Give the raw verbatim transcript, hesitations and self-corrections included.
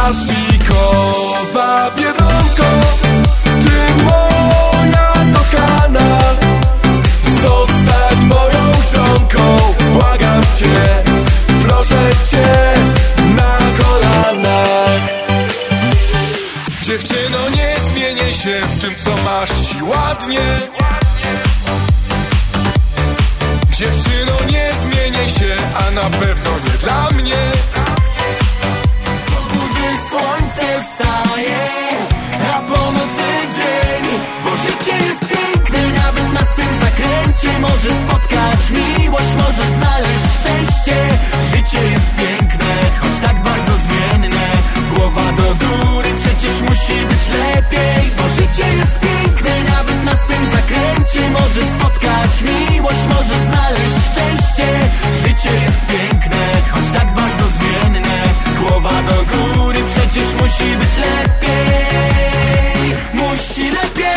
plastikowa biedronko, ty moja kochana, zostań moją żonką. Błagam cię, proszę cię na kolanach. Dziewczyno, nie zmieniaj się w tym, co masz, ci ładnie. Dziewczyno, nie zmieniaj się, a na pewno nie dla mnie. Po burzy słońce wstaje, a po nocy dzień. Bo życie jest piękne, nawet na swym zakręcie. Może spotkać miłość, może znaleźć szczęście. Życie jest piękne, choć tak bardzo zmienne. Głowa do góry, przecież musi być lepiej. Bo życie jest piękne, nawet na swym zakręcie. Może spotkać miłość, może znaleźć szczęście. Życie jest piękne, choć tak bardzo zmienne. Głowa do góry, przecież musi być lepiej. Musi lepiej.